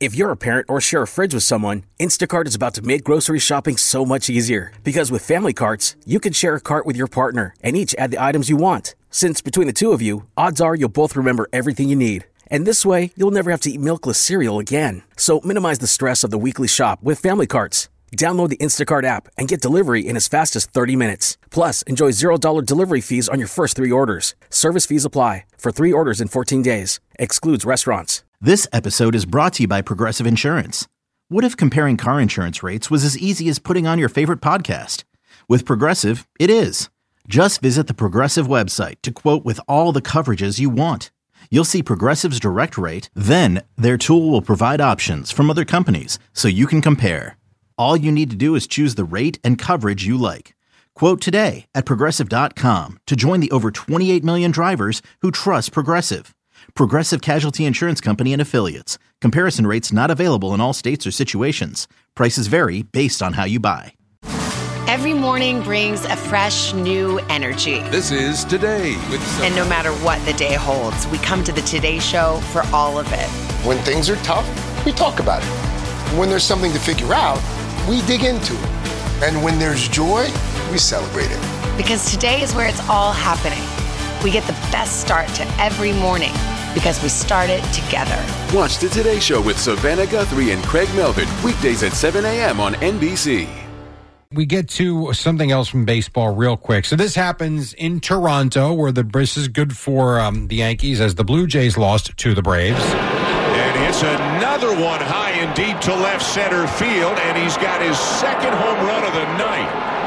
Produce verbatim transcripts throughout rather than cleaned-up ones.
If you're a parent or share a fridge with someone, Instacart is about to make grocery shopping so much easier. Because with family carts, you can share a cart with your partner and each add the items you want. Since between the two of you, odds are you'll both remember everything you need. And this way, you'll never have to eat milkless cereal again. So minimize the stress of the weekly shop with family carts. Download the Instacart app and get delivery in as fast as thirty minutes. Plus, enjoy zero dollars delivery fees on your first three orders. Service fees apply. For three orders in fourteen days. Excludes restaurants. This episode is brought to you by Progressive Insurance. What if comparing car insurance rates was as easy as putting on your favorite podcast? With Progressive, it is. Just visit the Progressive website to quote with all the coverages you want. You'll see Progressive's direct rate, then their tool will provide options from other companies so you can compare. All you need to do is choose the rate and coverage you like. Quote today at Progressive dot com to join the over twenty-eight million drivers who trust Progressive. Progressive Casualty Insurance Company and Affiliates. Comparison rates not available in all states or situations. Prices vary based on how you buy. Every morning brings a fresh, new energy. This is Today with Sophie. And no matter what the day holds, we come to the Today Show for all of it. When things are tough, we talk about it. When there's something to figure out, we dig into it. And when there's joy, we celebrate it. Because today is where it's all happening. We get the best start to every morning because we start it together. Watch the Today Show with Savannah Guthrie and Craig Melvin, weekdays at seven a.m. on N B C. We get to something else from baseball real quick. So this happens in Toronto, where the this is good for um, the Yankees as the Blue Jays lost to the Braves. And it's another one high and deep to left center field, and he's got his second home run of the night.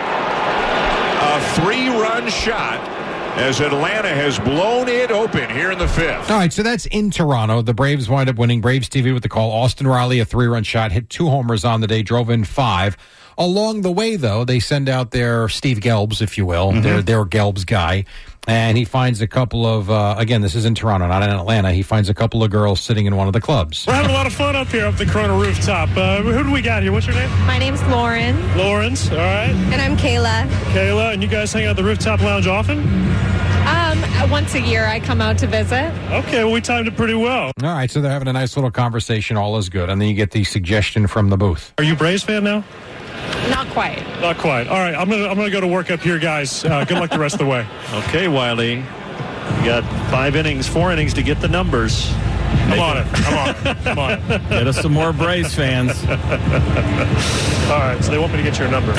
A three-run shot as Atlanta has blown it open here in the fifth. All right, so that's in Toronto. The Braves wind up winning. Braves T V with the call. Austin Riley, a three-run shot, hit two homers on the day, drove in five. Along the way, though, they send out their Steve Gelbs, if you will, mm-hmm. their, their Gelbs guy, and he finds a couple of, uh, again, this is in Toronto, not in Atlanta, he finds a couple of girls sitting in one of the clubs. We're having a lot of fun up here up the Corona rooftop. Uh, who do we got here? What's your name? My name's Lauren. Lawrence, all right. And I'm Kayla. Kayla, and you guys hang out at the rooftop lounge often? Um, once a year I come out to visit. Okay, well, we timed it pretty well. All right, so they're having a nice little conversation, all is good, and then you get the suggestion from the booth. Are you a Braves fan now? Not quite. Not quite. All right, I'm gonna I'm gonna go to work up here, guys. Uh, good luck the rest of the way. Okay, Wiley. You got five innings, four innings to get the numbers. I'm on it. I'm on it. I'm on it. Get us some more Braves fans. All right, so they want me to get your number.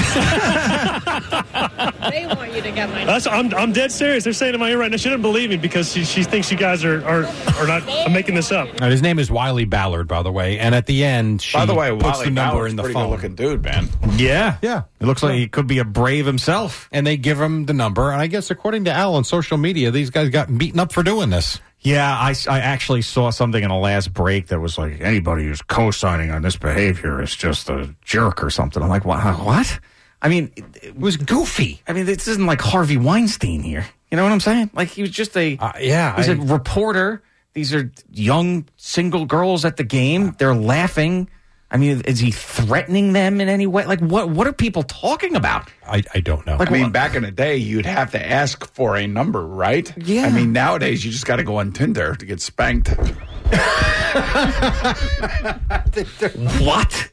They want you to get my number. That's, I'm, I'm dead serious. They're saying in my ear right now, she doesn't believe me because she, she thinks you guys are, are, are not I'm making this up. Right, his name is Wiley Ballard, by the way, and at the end, she by the way, puts Wiley the number Ballard's in the pretty phone. good-looking dude, man. Yeah. Yeah. It looks like he could be a Brave himself. And they give him the number, and I guess according to Al on social media, these guys got beaten up for doing this. Yeah, I, I actually saw something in the last break that was like, anybody who's co-signing on this behavior is just a jerk or something. I'm like, what? what? I mean, it, it was goofy. I mean, this isn't like Harvey Weinstein here. You know what I'm saying? Like, he was just a, uh, yeah, he's I, a reporter. These are young single girls at the game. They're laughing. I mean, is he threatening them in any way? Like, what What are people talking about? I, I don't know. Like, I mean, back in the day, you'd have to ask for a number, right? Yeah. I mean, nowadays, you just got to go on Tinder to get spanked. What?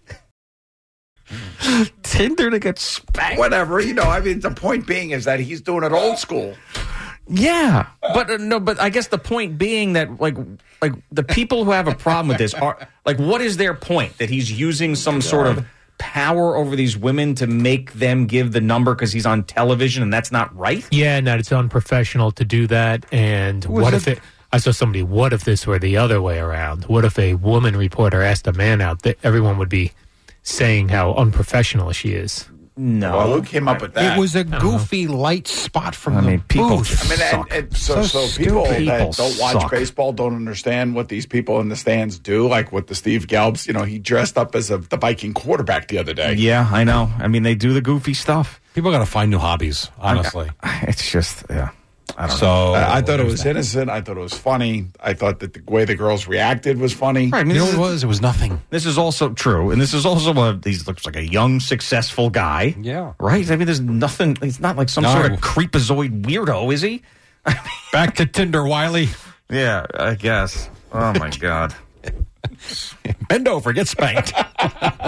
Tinder to get spanked? Whatever. You know, I mean, the point being is that he's doing it old school. Yeah, but uh, no, but I guess the point being that like like the people who have a problem with this are like, what is their point? That he's using some God. sort of power over these women to make them give the number because he's on television and that's not right? Yeah, and that it's unprofessional to do that. And what if it? I saw somebody. What if this were the other way around? What if a woman reporter asked a man out? That everyone would be saying how unprofessional she is. No. Well, who came up with that? It was a goofy light spot from I the mean, people booth. just I mean, suck. and, and so, So so, people, stupid. that People don't watch suck. baseball don't understand what these people in the stands do. Like with the Steve Gelbs, you know, he dressed up as a, the Viking quarterback the other day. Yeah, I know. I mean, they do the goofy stuff. People got to find new hobbies, honestly. It's just, yeah. I don't so know. Uh, I thought it was innocent. I thought it was funny. I thought that the way the girls reacted was funny. Right, I mean, You know this what it is- was? It was nothing. This is also true, and this is also a. He looks like a young, successful guy. Yeah. Right. I mean, there's nothing. He's not like some No. sort of creepazoid weirdo, is he? Back to Tinder, Wiley. Yeah, I guess. Oh my God. Bend over, get spanked.